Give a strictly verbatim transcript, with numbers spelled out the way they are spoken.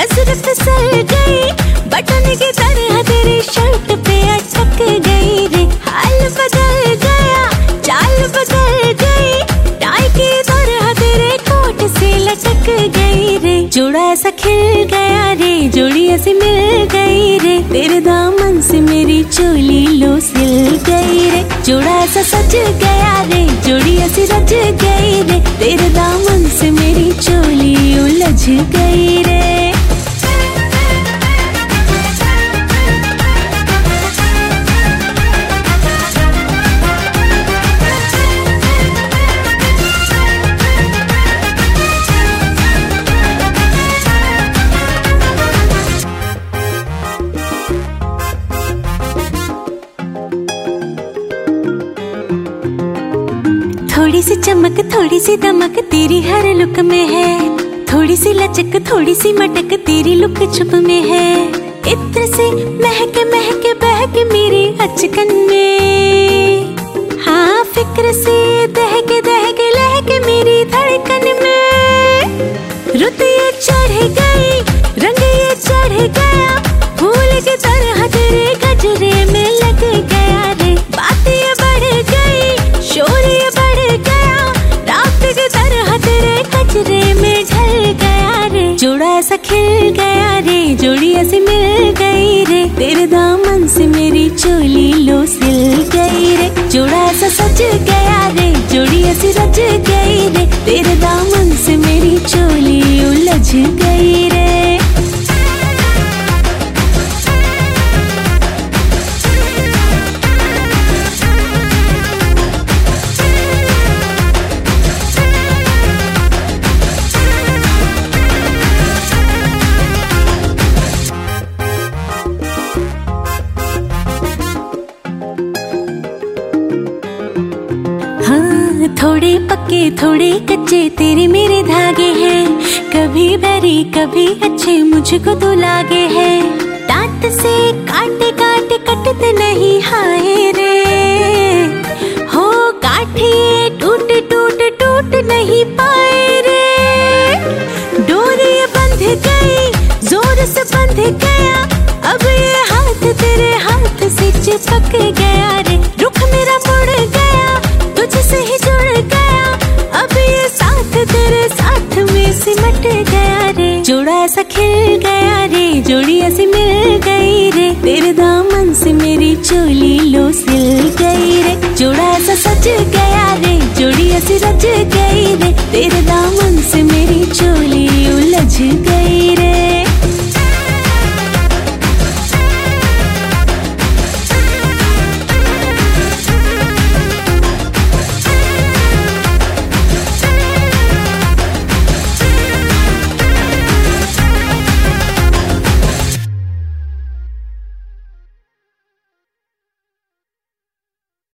नजर फिसल गई, बटन की तरह तेरी शर्ट पे अटक गई रे। हाल बदल गया, चाल बदल गई, टाई की तरह तेरे कोट से लटक गई रे। जोड़ा ऐसा खिल गया रे, जोड़ी ऐसी मिल गई रे, तेरे दामन से मेरी चोली लो सिल गई रे। जोड़ा ऐसा सज गया रे, जोड़ी ऐसी रच गई रे, तेरे दामन से मेरी चोली उलझ गई रे। थोड़ी सी चमक थोड़ी सी दमक तेरी हर लुक में है, थोड़ी सी लचक थोड़ी सी मटक तेरी लुक छुप में है। इत्र से महके महके बहके मेरी अचकन में, हाँ फिक्र से दहके दहके लहके मेरी धड़कन में। रुत ये चढ़ गई, रंग ये चढ़ गया, फूल की तरह तेरे गजरे में लग गया रे। बात ये बढ़ गई, शोर ये बढ़ गया, रात की तरह तेरे गजरे में ढल गया रे। जोड़ा ऐसा खिल गया रे, जोड़ी ऐसी मिल गई रे, तेरे दामन से मेरी चोली लो सिल गई रे। जोड़ा ऐसा सज गया रे, जोड़ी ऐसी रच गई रे, तेरे दामन से मेरी चोली उलझ गई रे। हाँ थोड़े पक्के थोड़े कच्चे तेरे मेरे धागे हैं, कभी बैरी कभी अच्छे मुझको तो लागे हैं। दांत से काटे काटे कटते नहीं हाय रे, हो काठे टूट टूट टूट नहीं पाए रे। डोरी बंध गई, जोर से बंध गया, अब ये हाथ तेरे हाथ से चिपक गया रे। रुख मेरा मुड़ गया, तुझसे ही जुड़ गया, अब ये साथ तेरे साथ में सिमट गया रे। जोड़ा ऐसा खिल गया रे, जोड़ी ऐसी मिल गई रे, तेरे दामन से मेरी चोली लो सिल गई रे। जोड़ा ऐसा सज गया रे, जोड़ी ऐसी रच गई रे, तेरे दामन से